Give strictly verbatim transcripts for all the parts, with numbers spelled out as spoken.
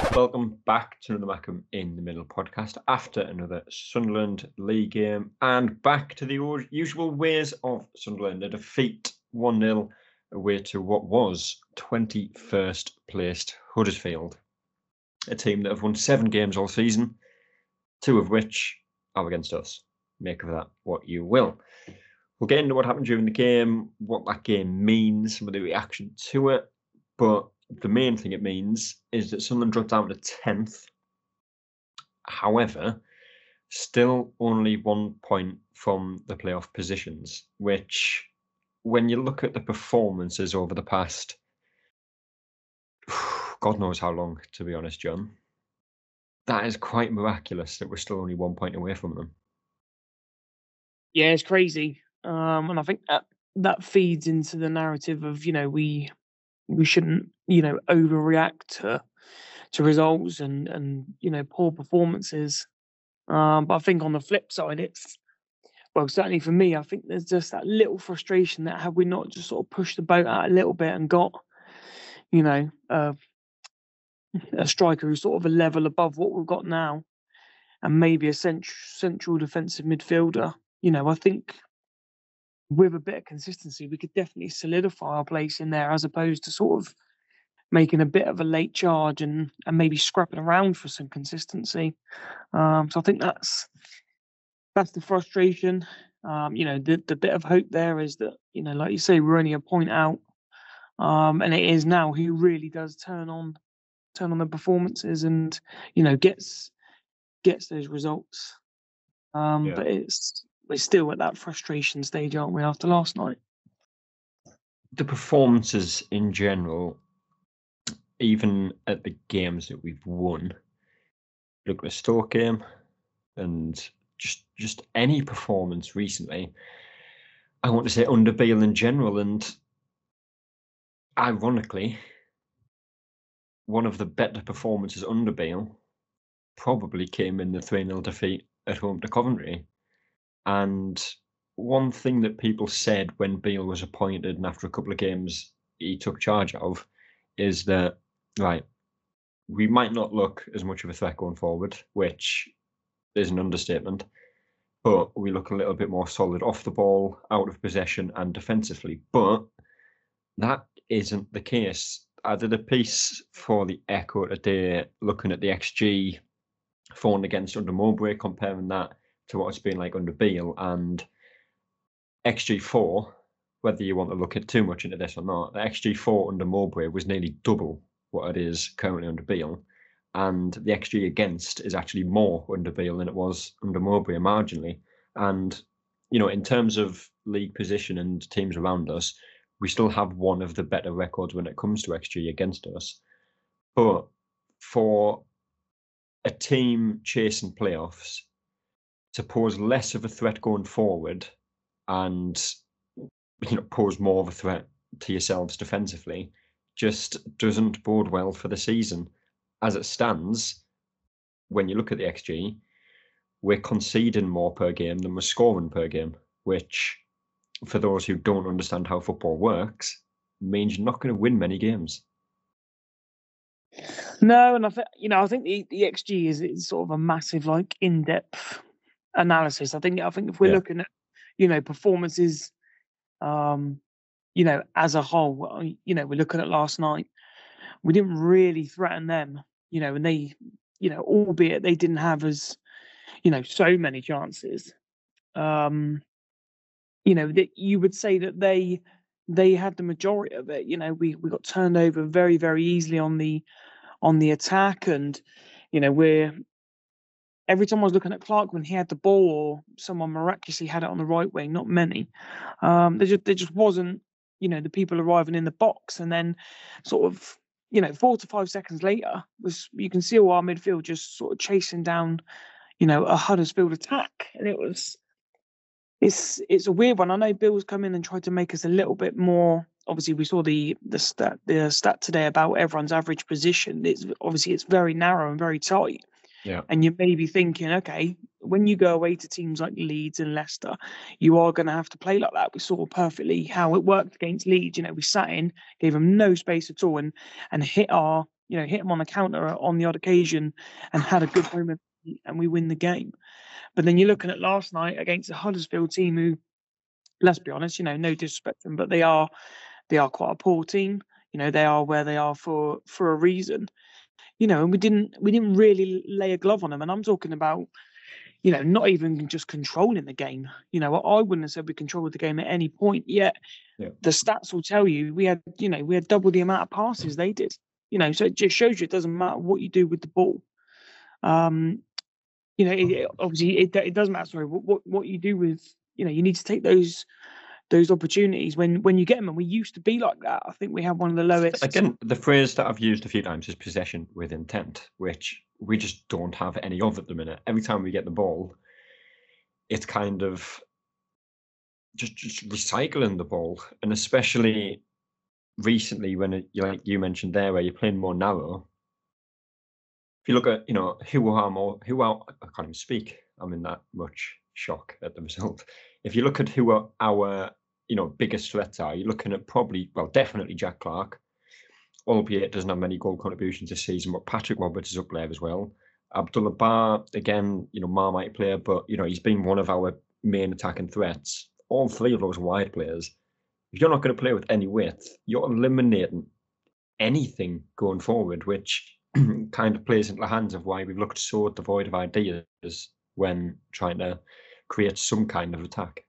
Welcome back to another Mackem in the Middle podcast after another Sunderland League game, and back to the usual ways of Sunderland. A defeat one nil away to what was twenty-first placed Huddersfield, a team that have won seven games all season, two of which are against us. Make of that what you will. We'll get into what happened during the game, what that game means, some of the reaction to it, but the main thing it means is that Sunderland dropped down to tenth. However, still only one point from the playoff positions, which, when you look at the performances over the past, God knows how long, to be honest, John, that is quite miraculous that we're still only one point away from them. Yeah, it's crazy. Um, and I think that, that feeds into the narrative of, you know, we we shouldn't, you know, overreact to to results and and you know poor performances. Um, but I think on the flip side, it's well, certainly for me, I think there's just that little frustration that had we not just sort of pushed the boat out a little bit and got, you know, uh, a striker who's sort of a level above what we've got now, and maybe a cent- central defensive midfielder. You know, I think with a bit of consistency, we could definitely solidify our place in there, as opposed to sort of making a bit of a late charge and and maybe scrapping around for some consistency. Um, so I think that's that's the frustration. Um, you know, the the bit of hope there is that, you know, like you say, we're only a point out, um, and it is now who really does turn on turn on the performances and, you know, gets gets those results. Um, Yeah. But it's we're still at that frustration stage, aren't we, after last night? The performances in general, even at the games that we've won, look at the Stoke game and just just any performance recently, I want to say under Beale in general, and ironically, one of the better performances under Beale probably came in the three nil defeat at home to Coventry. And one thing that people said when Beale was appointed and after a couple of games he took charge of is that, right, we might not look as much of a threat going forward, which is an understatement, but we look a little bit more solid off the ball, out of possession, and defensively. But that isn't the case. I did a piece for the Echo today looking at the X G for and against under Mowbray, comparing that to what it's been like under Beale, and X G four, whether you want to look at too much into this or not, the X G four under Mowbray was nearly double what it is currently under Beale, and the X G against is actually more under Beale than it was under Mowbray marginally. And, you know, in terms of league position and teams around us, we still have one of the better records when it comes to X G against us. But for a team chasing playoffs to pose less of a threat going forward and, you know, pose more of a threat to yourselves defensively just doesn't bode well for the season. As it stands, when you look at the X G, we're conceding more per game than we're scoring per game, which, for those who don't understand how football works, means you're not going to win many games. No, and I think, you know, I think the, the X G is, is sort of a massive, like, in-depth analysis. I think I think if we're Yeah. looking at, you know, performances, um, you know, as a whole, you know, we're looking at last night, we didn't really threaten them, you know, and they, you know, albeit they didn't have as, you know, so many chances. Um, you know, that you would say that they they had the majority of it. You know, we we got turned over very, very easily on the on the attack, and, you know, we're every time I was looking at Clark when he had the ball or someone miraculously had it on the right wing, not many, um, there just there just wasn't, you know, the people arriving in the box, and then sort of, you know, four to five seconds later was you can see all our midfield just sort of chasing down, you know, a Huddersfield attack, and it was it's it's a weird one. I know Bill's come in and tried to make us a little bit more. Obviously, we saw the the stat the stat today about everyone's average position. It's obviously it's very narrow and very tight. Yeah. And you may be thinking, okay, when you go away to teams like Leeds and Leicester, you are going to have to play like that. We saw perfectly how it worked against Leeds. You know, we sat in, gave them no space at all, and and hit our you know, hit them on the counter on the odd occasion and had a good moment, and we win the game. But then you're looking at last night against the Huddersfield team who, let's be honest, you know, no disrespect to them, but they are they are quite a poor team. You know, they are where they are for for a reason. You know, and we didn't we didn't really lay a glove on them. And I'm talking about, you know, not even just controlling the game. You know, I wouldn't have said we controlled the game at any point. Yet Yeah. the stats will tell you we had, you know, we had double the amount of passes they did. You know, so it just shows you it doesn't matter what you do with the ball. Um, you know, it, it, obviously it it doesn't matter. Sorry, what, what what you do with, you know, you need to take those those opportunities when when you get them. And we used to be like that. I think we have one of the lowest. Again, the phrase that I've used a few times is possession with intent, which we just don't have any of at the minute. Every time we get the ball, it's kind of just just recycling the ball, and especially recently when it, you like you mentioned there, where you're playing more narrow. If you look at, you know, who are more who are I can't even speak. I'm in that much shock at the result. If you look at who are our, you know, biggest threats are, you're looking at probably, well, definitely Jack Clarke, albeit doesn't have many goal contributions this season, but Patrick Roberts is up there as well. Abdullah Bar, again, you know, Marmite player, but, you know, he's been one of our main attacking threats. All three of those wide players. If you're not going to play with any width, you're eliminating anything going forward, which kind of plays into the hands of why we've looked so devoid of ideas when trying to create some kind of attack.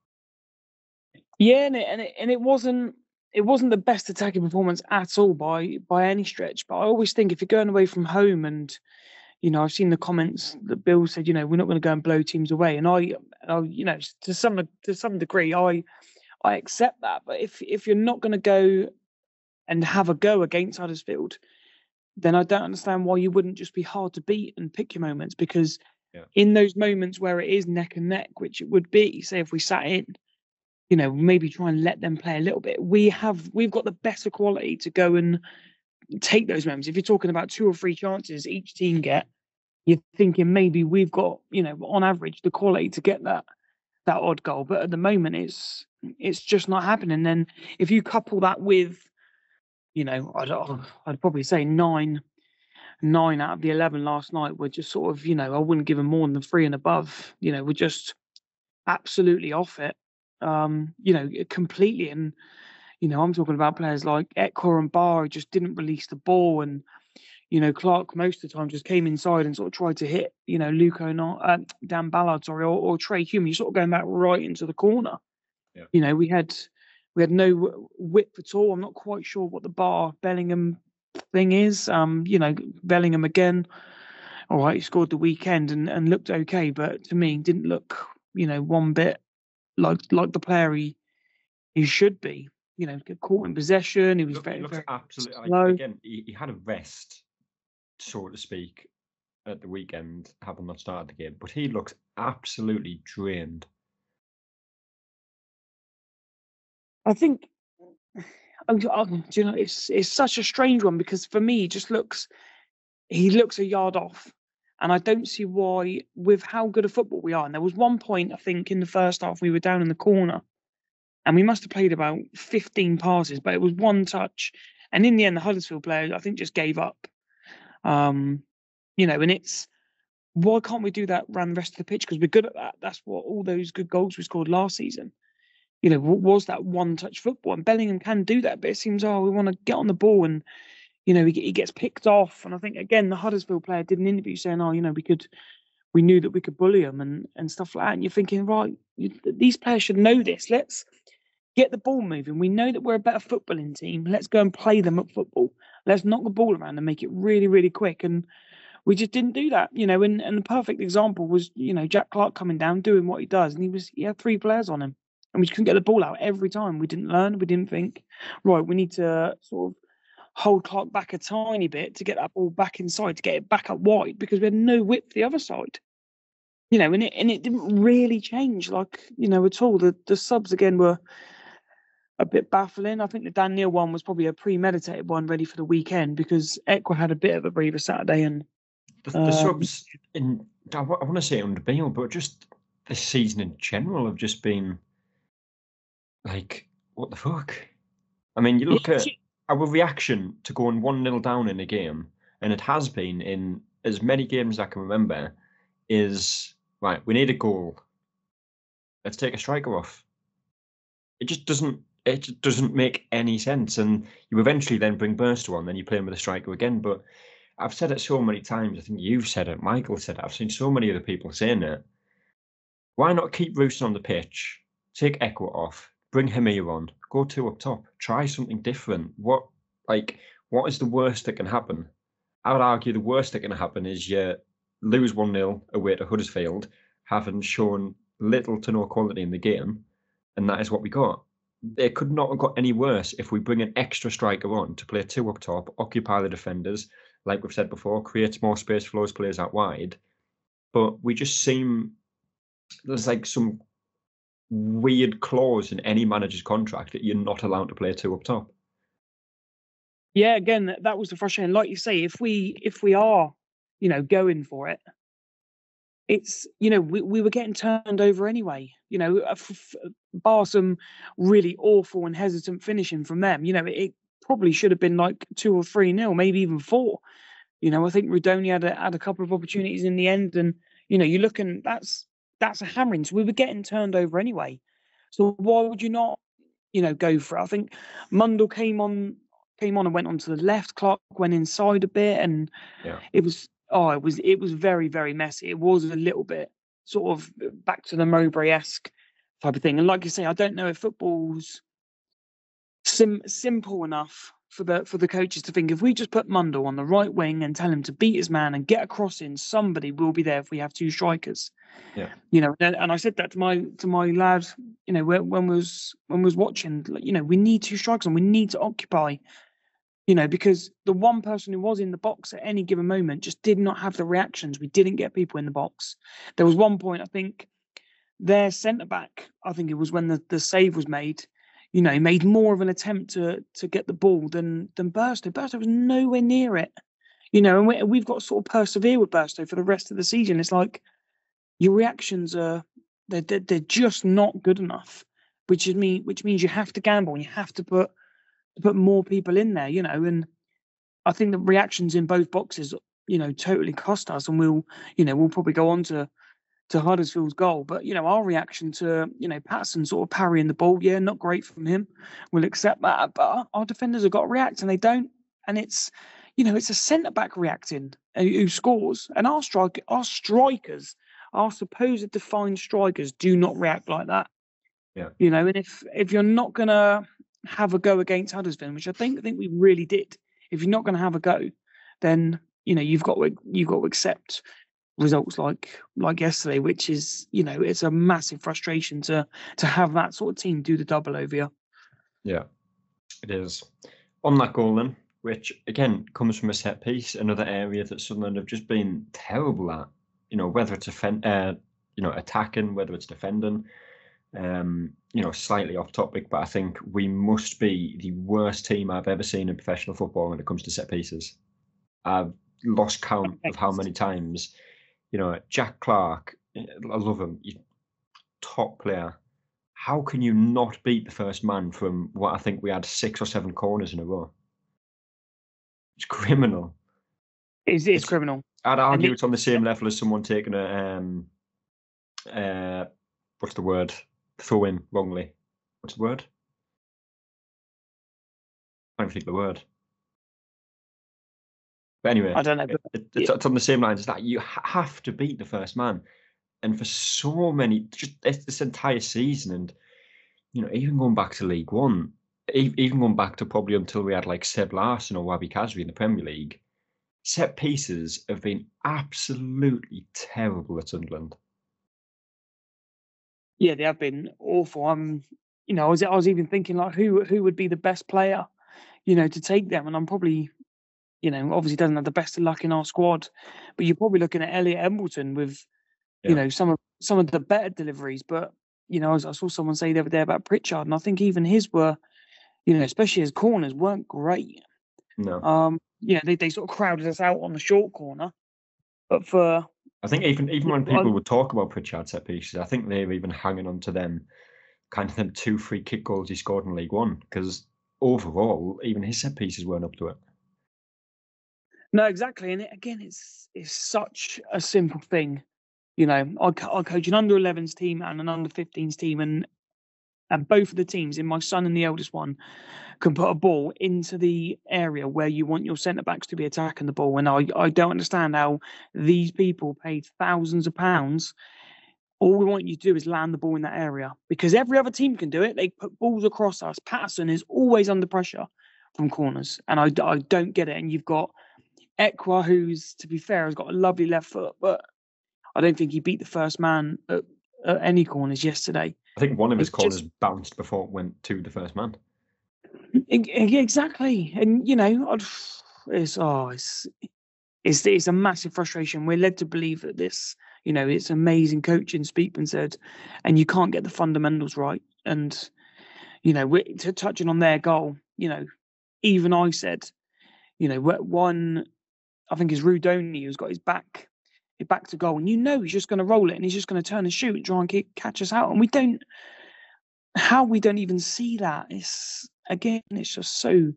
Yeah, and it, and it and it wasn't it wasn't the best attacking performance at all by by any stretch. But I always think if you're going away from home, and you know, I've seen the comments that Bill said, you know, we're not going to go and blow teams away, and I, I you know, to some to some degree, I I accept that. But if if you're not going to go and have a go against Huddersfield, then I don't understand why you wouldn't just be hard to beat and pick your moments. Because Yeah. in those moments where it is neck and neck, which it would be, say if we sat in, you know, maybe try and let them play a little bit. We have we've got the better quality to go and take those moments. If you're talking about two or three chances each team get, you're thinking maybe we've got, you know, on average, the quality to get that that odd goal. But at the moment, it's it's just not happening. Then if you couple that with, you know, I'd I'd probably say nine nine out of the eleven last night were just sort of, you know, I wouldn't give them more than the three and above. You know, we're just absolutely off it. Um, you know, completely. And you know, I'm talking about players like Ekor and Barr who just didn't release the ball, and you know, Clark most of the time just came inside and sort of tried to hit, you know, Luke O'Neill, uh, Dan Ballard, sorry, or, or Trey Hume. You're sort of going back right into the corner. Yeah. You know, we had we had no width at all. I'm not quite sure what the Barr Bellingham thing is. Um, you know, Bellingham again. All right, he scored the weekend and, and looked okay, but to me, didn't look, you know, one bit like like the player he he should be. You know, get caught in possession. He was Look, very, he looks very absolutely slow. like, again. He, he had a rest, so to speak, at the weekend, having not started the game, but he looks absolutely drained. I think, oh, oh, do you know, it's it's such a strange one because for me, he just looks he looks a yard off, and I don't see why, with how good a football we are. And there was one point I think in the first half we were down in the corner, and we must have played about fifteen passes, but it was one touch, and in the end, the Huddersfield player I think just gave up. Um, you know, and it's why can't we do that around the rest of the pitch? Because we're good at that. That's what all those good goals we scored last season. You know, was that one-touch football? And Bellingham can do that, but it seems, oh, we want to get on the ball, and you know, he, he gets picked off. And I think again, the Huddersfield player did an interview saying, oh, you know, we could, we knew that we could bully them and and stuff like that. And you're thinking, right, you, these players should know this. Let's get the ball moving. We know that we're a better footballing team. Let's go and play them at football. Let's knock the ball around and make it really, really quick. And we just didn't do that, you know. And, and the perfect example was, you know, Jack Clarke coming down, doing what he does, and he was he had three players on him, and we just couldn't get the ball out every time. We didn't learn. We didn't think, right, we need to sort of hold Clarke back a tiny bit to get that ball back inside, to get it back up wide, because we had no width the other side. You know, and it and it didn't really change, like, you know, at all. The the subs again were a bit baffling. I think the Dan Neil one was probably a premeditated one, ready for the weekend, because Ekwa had a bit of a breather Saturday, and The, the um, subs in I, wa- I want to say under Beale, but just this season in general have just been like, what the fuck? I mean, you look yeah, at our reaction to going one nil down in a game, and it has been in as many games as I can remember, is right. We need a goal. Let's take a striker off. It just doesn't. It just doesn't make any sense. And you eventually then bring Burstow on, then you play him with a striker again. But I've said it so many times. I think you've said it. Michael said it. I've seen so many other people saying it. Why not keep Rooston on the pitch? Take Ekwah off. Bring Hamir on. Go two up top. Try something different. What like what is the worst that can happen? I would argue the worst that can happen is you lose one nil away to Huddersfield, having shown little to no quality in the game, and that is what we got. It could not have got any worse if we bring an extra striker on to play two up top, occupy the defenders, like we've said before, creates more space for those players out wide. But we just seem there's like some weird clause in any manager's contract that you're not allowed to play two up top. Yeah, again, that, that was the frustrating. Like you say, if we if we are, you know, going for it, it's you know we, we were getting turned over anyway. You know, f- f- bar some really awful and hesitant finishing from them. You know, it, it probably should have been like two or three nil, maybe even four. You know, I think Rudoni had a, had a couple of opportunities in the end, and you know, you're looking that's that's a hammering. So we were getting turned over anyway. So why would you not, you know, go for it? I think Mundell came on came on and went onto the left. Clark went inside a bit, and Yeah. it was oh, it was it was very very messy. It was a little bit sort of back to the Mowbray-esque type of thing. And like you say, I don't know if football's sim- simple enough for the for the coaches to think if we just put Mundell on the right wing and tell him to beat his man and get a cross in, somebody will be there if we have two strikers. Yeah. You know, and, and I said that to my to my lad, you know, when, when was when was watching, like, you know, we need two strikers and we need to occupy, you know, because the one person who was in the box at any given moment just did not have the reactions. We didn't get people in the box. There was one point, I think, their centre back, I think it was when the, the save was made, you know, made more of an attempt to to get the ball than than Burstow. Burstow was nowhere near it, you know, and we, we've got to sort of persevere with Burstow for the rest of the season. It's like your reactions are they're they're, they're just not good enough, which is me, which means you have to gamble and you have to put to put more people in there, you know. And I think the reactions in both boxes, you know, totally cost us, and we'll, you know, we'll probably go on to to Huddersfield's goal. But, you know, our reaction to, you know, Patterson sort of parrying the ball, yeah, not great from him. We'll accept that. But our, our defenders have got to react and they don't. And it's, you know, it's a centre-back reacting uh, who scores. And our strike, our strikers, our supposed defined strikers do not react like that. Yeah. You know, and if if you're not going to have a go against Huddersfield, which I think I think we really did, if you're not going to have a go, then, you know, you've got to, you've got to accept results like like yesterday, which is, you know, it's a massive frustration to to have that sort of team do the double over you. Yeah, it is. On that goal then, which again comes from a set piece, another area that Sunderland have just been terrible at. You know, whether it's offend, uh, you know, attacking, whether it's defending. Um, you know, slightly off topic, but I think we must be the worst team I've ever seen in professional football when it comes to set pieces. I've lost count of how many times. You know, Jack Clark, I love him. He's top player. How can you not beat the first man from what I think we had six or seven corners in a row? It's criminal. It's, it's, it's criminal. I'd argue it's on the same level as someone taking a um, uh, what's the word? Throw in wrongly. What's the word? I don't think the word. But anyway, I don't know. But it, it's, it's on the same lines as that. You ha- have to beat the first man. And for so many, just this entire season, and, you know, even going back to League One, even going back to probably until we had like Seb Larsson or Wahbi Khazri in the Premier League, set pieces have been absolutely terrible at Sunderland. Yeah, they have been awful. Um, you know, I was I was even thinking like who who would be the best player, you know, to take them, and I'm probably, you know, obviously doesn't have the best of luck in our squad, but you're probably looking at Elliot Embleton with, yeah. you know, some of some of the better deliveries. But, you know, I, I saw someone say the other day about Pritchard, and I think even his were, you know, especially his corners weren't great. No. Um, you know, they, they sort of crowded us out on the short corner. But for I think even even when people would talk about Pritchard set pieces, I think they were even hanging on to them, kind of them two free kick goals he scored in League One, because overall, even his set pieces weren't up to it. No, exactly. And it, again, it's it's such a simple thing. You know, I, co- I coach an under elevens team and an under fifteens team, and and both of the teams, in my son and the eldest one, can put a ball into the area where you want your centre backs to be attacking the ball. And I, I don't understand how these people paid thousands of pounds. All we want you to do is land the ball in that area, because every other team can do it. They put balls across us. Patterson is always under pressure from corners, and I, I don't get it. And you've got Ekwa, who's, to be fair, has got a lovely left foot, but I don't think he beat the first man at, at any corners yesterday. I think one of his It's corners just bounced before it went to the first man. e- e- exactly, and you know, I'd, it's oh, it's it's it's a massive frustration. We're led to believe that this, you know, it's amazing coaching. Speakman said, and you can't get the fundamentals right. And you know, we're to touching on their goal. You know, even I said, you know, wh- one I think is Rudoni who's got his back his back to goal, and you know he's just going to roll it and he's just going to turn and shoot and try and keep, catch us out, and we don't. How we don't even see that is, again, it's just so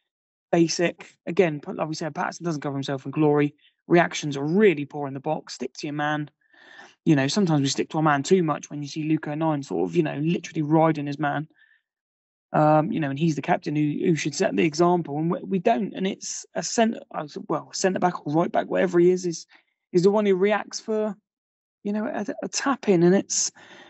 basic. Again, like we said, Patterson doesn't cover himself in glory. Reactions are really poor in the box. Stick to your man. You know, sometimes we stick to our man too much when you see Luca Nine sort of, you know, literally riding his man. Um, you know, and he's the captain who, who should set the example, and we, we don't. And it's a centre, well, centre back or right back, whatever he is, is is the one who reacts for, you know, a, a tap in, and it's,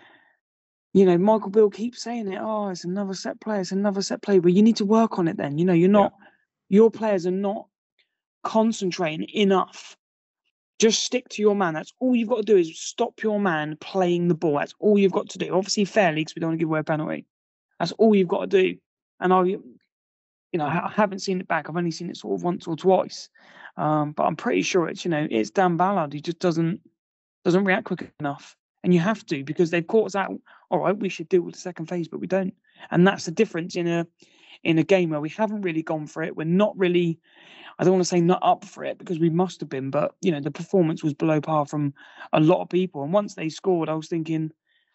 you know, Michael Beale keeps saying it. Oh, it's another set play. It's another set play. But you need to work on it. Then, you know, you're not. Yeah. Your players are not concentrating enough. Just stick to your man. That's all you've got to do, is stop your man playing the ball. That's all you've got to do. Obviously, fairly, because we don't want to give away a penalty. That's all you've got to do. And I, you know, I haven't seen it back. I've only seen it sort of once or twice. Um, but I'm pretty sure it's, you know, it's Dan Ballard. He just doesn't doesn't react quick enough. And you have to, because they've caught us out. All right, we should deal with the second phase, but we don't. And that's the difference in a in a game where we haven't really gone for it. We're not really, I don't want to say not up for it, because we must have been, but you know, the performance was below par from a lot of people. And once they scored, I was thinking,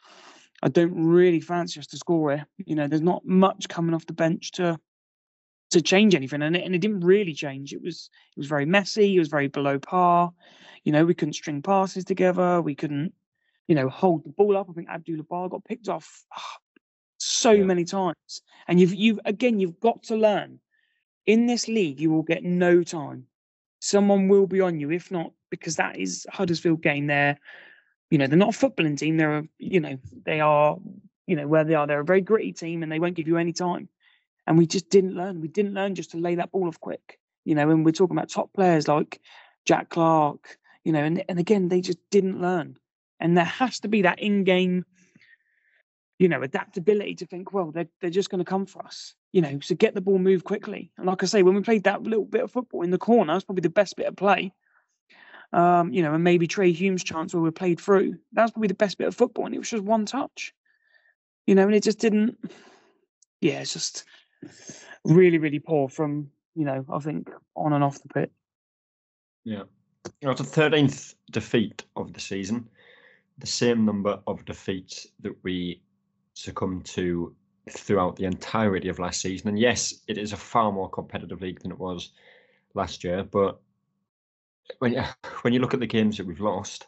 I don't really fancy us to score here. You know, there's not much coming off the bench to to change anything, and it, and it didn't really change. It was it was very messy. It was very below par. You know, we couldn't string passes together. We couldn't, you know, hold the ball up. I think Abdullah Bar got picked off ah, so Yeah. many times. And you've you've again you've got to learn. In this league, you will get no time. Someone will be on you, if not, because that is Huddersfield game. They're, you know, they're not a footballing team. They're a, you know, they are, you know, where they are. They're a very gritty team, and they won't give you any time. And we just didn't learn. We didn't learn just to lay that ball off quick. You know, and we're talking about top players like Jack Clark, you know, and, and again, they just didn't learn. And there has to be that in-game, you know, adaptability to think, well, they're, they're just going to come for us, you know, so get the ball moved quickly. And like I say, when we played that little bit of football in the corner, that's probably the best bit of play. Um, you know, and maybe Trey Hume's chance where we played through, that was probably the best bit of football. And it was just one touch, you know, and it just didn't, yeah, it's just really, really poor from, you know, I think on and off the pitch. Yeah. It's the thirteenth defeat of the season, the same number of defeats that we succumbed to throughout the entirety of last season. And yes, it is a far more competitive league than it was last year. But when you, when you look at the games that we've lost,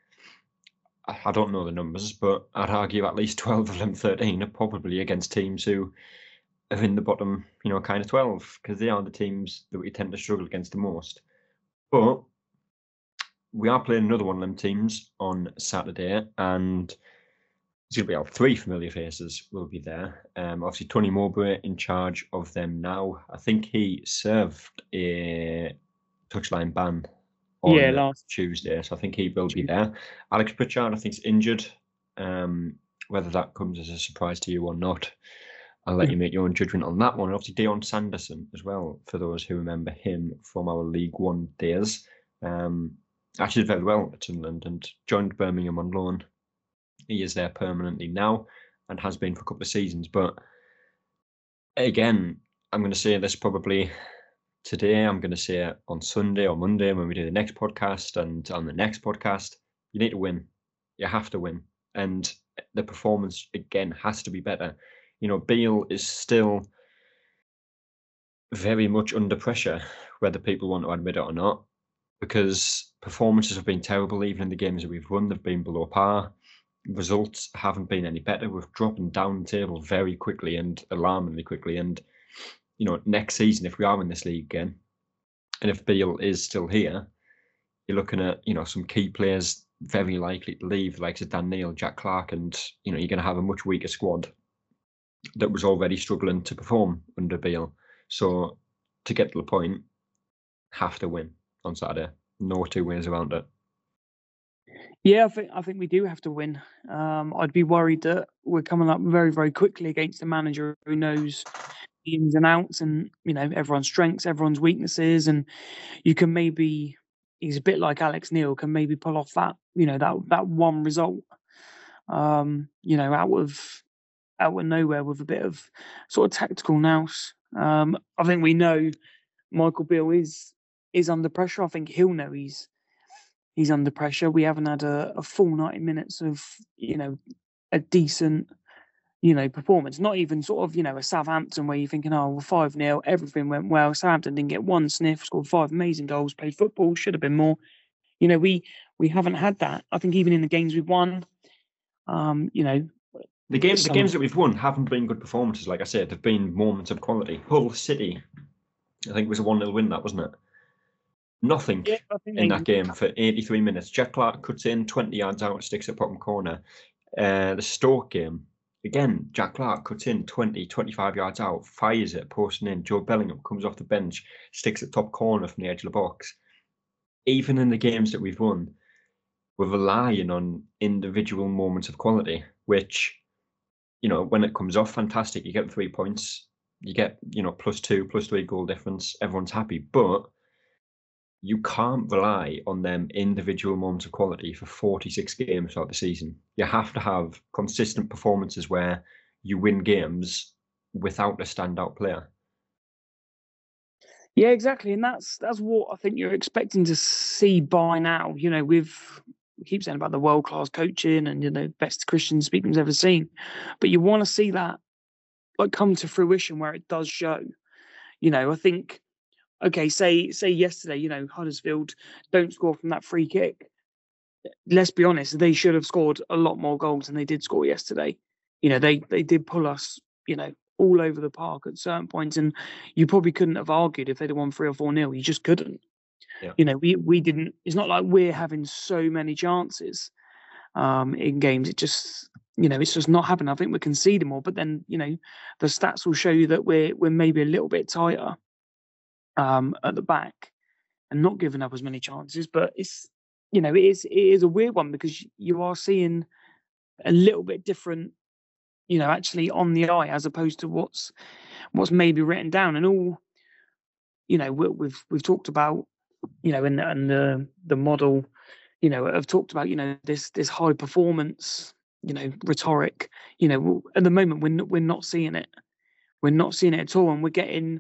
I, I don't know the numbers, but I'd argue at least twelve of them, thirteen, are probably against teams who are in the bottom, you know, kind of twelve, because they are the teams that we tend to struggle against the most. But we are playing another one of them teams on Saturday, and it's going to be our three familiar faces will be there. Um, obviously, Tony Mowbray in charge of them now. I think he served a touchline ban on Yeah, last Tuesday, so I think he will be there. Alex Pritchard, I think, is injured. Um, whether that comes as a surprise to you or not, I'll let you make your own judgment on that one. And obviously, Dion Sanderson as well, for those who remember him from our League One days. Um, actually did very well at Sunderland and joined Birmingham on loan. He is there permanently now and has been for a couple of seasons. But again, I'm going to say this probably today. I'm going to say it on Sunday or Monday when we do the next podcast, and on the next podcast. You need to win. You have to win. And the performance, again, has to be better. You know, Beale is still very much under pressure, whether people want to admit it or not, because performances have been terrible. Even in the games that we've won, they've been below par. Results haven't been any better. We're dropping down the table very quickly and alarmingly quickly. And, you know, next season, if we are in this league again, and if Beale is still here, you're looking at, you know, some key players very likely to leave, like Dan Neil, Jack Clark, and, you know, you're going to have a much weaker squad that was already struggling to perform under Beale. So to get to the point, have to win on Saturday. No two ways around it. Yeah, I think I think we do have to win. Um, I'd be worried that we're coming up very, very quickly against a manager who knows the ins and outs and, you know, everyone's strengths, everyone's weaknesses, and you can maybe he's a bit like Alex Neil, can maybe pull off that, you know, that that one result, um, you know, out of out of nowhere with a bit of sort of tactical nous. Um, I think we know Michael Beale is is under pressure. I think he'll know he's he's under pressure. We haven't had a, a full ninety minutes of, you know, a decent, you know, performance. Not even sort of, you know, a Southampton where you're thinking, oh, well, five nil, everything went well. Southampton didn't get one sniff, scored five amazing goals, played football, should have been more. You know, we we haven't had that. I think even in the games we've won, um, you know, the games some, the games that we've won haven't been good performances. Like I said, they've been moments of quality. Hull City, I think it was a one nil win, that wasn't it? Nothing yeah, in that game for eighty-three minutes. Jack Clark cuts in twenty yards out, sticks at bottom corner. Uh, the Stoke game, again, Jack Clark cuts in twenty, twenty-five yards out, fires it, posting in. Joe Bellingham comes off the bench, sticks at top corner from the edge of the box. Even in the games that we've won, we're relying on individual moments of quality, which, you know, when it comes off, fantastic. You get three points, you get, you know, plus two, plus three goal difference. Everyone's happy, but you can't rely on them individual moments of quality for forty-six games throughout the season. You have to have consistent performances where you win games without a standout player. Yeah, exactly, and that's that's what I think you're expecting to see by now. You know, we've we keep saying about the world class coaching and, you know, best Christian speaking's ever seen, but you want to see that like come to fruition where it does show. You know, I think okay, say say yesterday, you know, Huddersfield don't score from that free kick. Let's be honest, they should have scored a lot more goals than they did score yesterday. You know, they they did pull us, you know, all over the park at certain points, and you probably couldn't have argued if they'd have won three or four nil. You just couldn't. Yeah. You know, we we didn't. It's not like we're having so many chances um, in games. It just, you know, it's just not happening. I think we're conceding more, but then, you know, the stats will show you that we're we're maybe a little bit tighter um, at the back and not giving up as many chances. But it's, you know, it is it is a weird one because you are seeing a little bit different, you know, actually on the eye as opposed to what's what's maybe written down. And all, you know, we, we've we've talked about, you know, and and the the model, you know, have talked about, you know, this this high performance, you know, rhetoric. You know, at the moment we're not, we're not seeing it. We're not seeing it at all, and we're getting.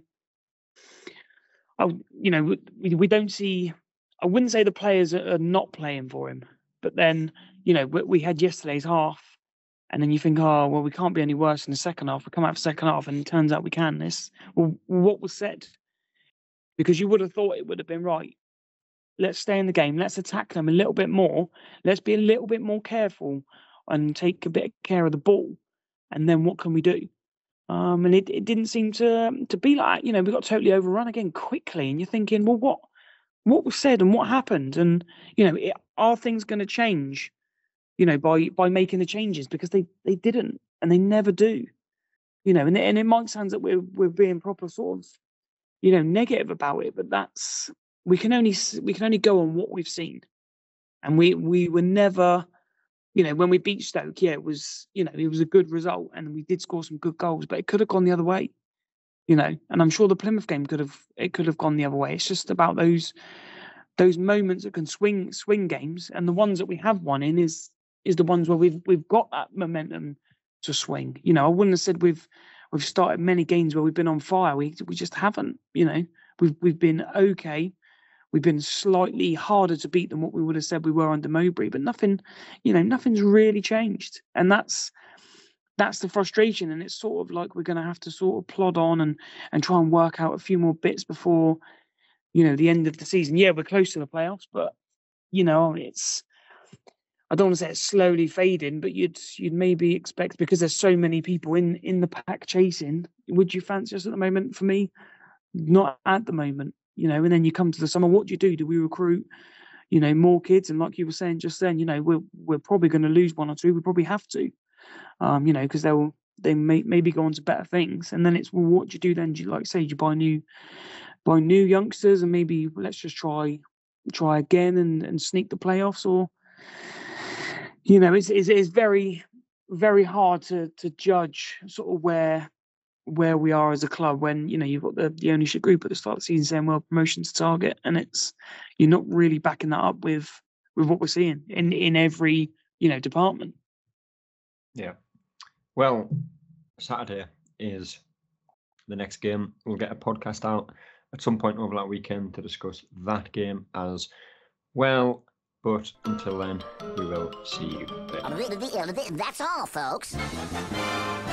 Oh, you know, we we don't see. I wouldn't say the players are, are not playing for him, but then, you know, we, we had yesterday's half, and then you think, oh well, we can't be any worse in the second half. We come out for second half, and it turns out we can. This, well, what was said? Because you would have thought it would have been right. Let's stay in the game. Let's attack them a little bit more. Let's be a little bit more careful and take a bit of care of the ball. And then what can we do? Um, and it, it didn't seem to to be like that. You know, we got totally overrun again quickly. And you're thinking, well, what what was said and what happened? And, you know, it, are things going to change, you know, by by making the changes? Because they, they didn't, and they never do. You know, and, and it might sound that we're we're being proper sort of, you know, negative about it, but that's we can only we can only go on what we've seen, and we we were never, you know, when we beat Stoke, yeah, it was, you know, it was a good result, and we did score some good goals, but it could have gone the other way, you know, and I'm sure the Plymouth game could have it could have gone the other way. It's just about those those moments that can swing swing games, and the ones that we have won in is is the ones where we've we've got that momentum to swing. You know, I wouldn't have said we've we've started many games where we've been on fire. We we just haven't. You know, we've we've been okay. We've been slightly harder to beat than what we would have said we were under Mowbray, but nothing, you know, nothing's really changed. And that's that's the frustration, and it's sort of like we're going to have to sort of plod on and and try and work out a few more bits before, you know, the end of the season. Yeah, we're close to the playoffs, but you know, it's, I don't want to say it's slowly fading, but you'd you'd maybe expect, because there's so many people in in the pack chasing. Would you fancy us at the moment? For me, not at the moment. You know, and then you come to the summer. What do you do? Do we recruit, you know, more kids? And like you were saying just then, you know, we're we're probably going to lose one or two. We probably have to, um, you know, because they'll they may maybe go on to better things. And then it's, well, what do you do then? Do you, like say, do you buy new buy new youngsters and maybe let's just try try again and and sneak the playoffs? Or, you know, it's it's, it's very very hard to to judge sort of where where we are as a club when, you know, you've got the, the ownership group at the start of the season saying, well, promotion's target, and it's, you're not really backing that up with with what we're seeing in in every, you know, department. Yeah. Well, Saturday is the next game. We'll get a podcast out at some point over that weekend to discuss that game as well. But until then, we will see you then. That's all, folks.